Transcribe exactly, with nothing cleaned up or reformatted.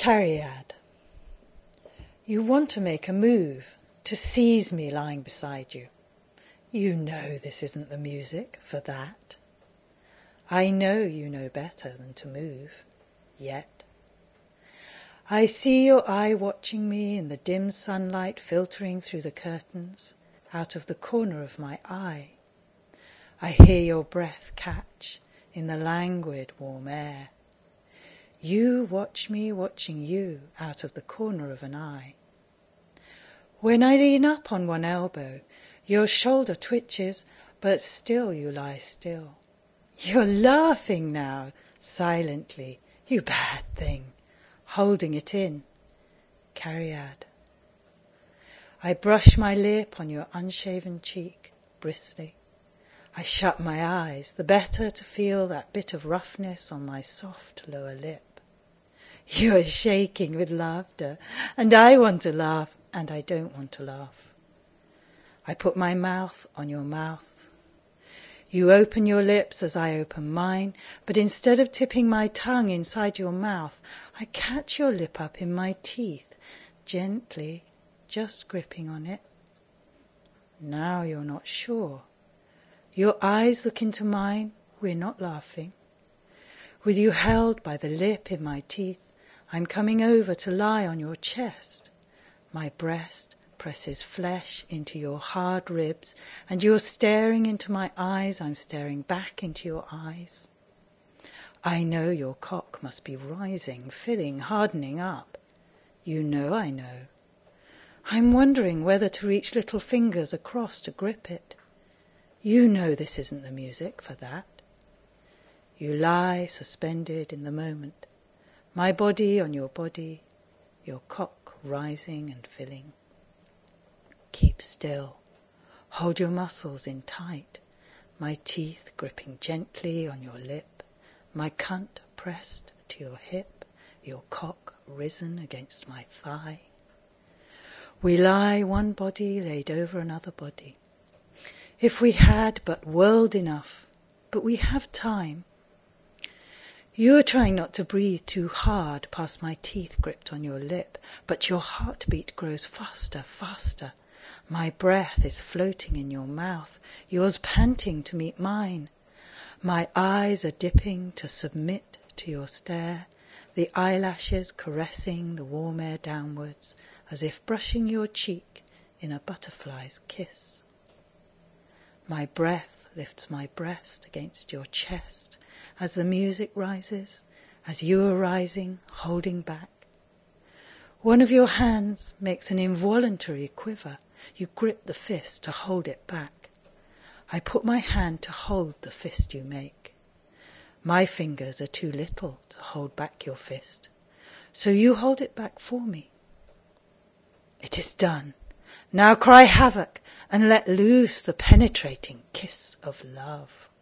Cariad. You want to make a move, to seize me lying beside you. You know this isn't the music for that. I know you know better than to move, yet. I see your eye watching me in the dim sunlight filtering through the curtains, out of the corner of my eye. I hear your breath catch in the languid warm air. You watch me watching you out of the corner of an eye. When I lean up on one elbow, your shoulder twitches, but still you lie still. You're laughing now, silently, you bad thing, holding it in. Cariad. I brush my lip on your unshaven cheek, bristly. I shut my eyes, the better to feel that bit of roughness on my soft lower lip. You're shaking with laughter, and I want to laugh, and I don't want to laugh. I put my mouth on your mouth. You open your lips as I open mine, but instead of tipping my tongue inside your mouth, I catch your lip up in my teeth, gently, just gripping on it. Now you're not sure. Your eyes look into mine, we're not laughing. With you held by the lip in my teeth, I'm coming over to lie on your chest. My breast presses flesh into your hard ribs, and you're staring into my eyes, I'm staring back into your eyes. I know your cock must be rising, filling, hardening up. You know I know. I'm wondering whether to reach little fingers across to grip it. You know this isn't the music for that. You lie suspended in the moment, my body on your body, your cock rising and filling. Keep still. Hold your muscles in tight, my teeth gripping gently on your lip, my cunt pressed to your hip, your cock risen against my thigh. We lie one body laid over another body. If we had but world enough, but we have time. You're trying not to breathe too hard past my teeth gripped on your lip, but your heartbeat grows faster, faster. My breath is floating in your mouth, yours panting to meet mine. My eyes are dipping to submit to your stare, the eyelashes caressing the warm air downwards, as if brushing your cheek in a butterfly's kiss. My breath lifts my breast against your chest as the music rises, as you are rising, holding back. One of your hands makes an involuntary quiver. You grip the fist to hold it back. I put my hand to hold the fist you make. My fingers are too little to hold back your fist, so you hold it back for me. It is done. Now cry havoc and let loose the penetrating kiss of love.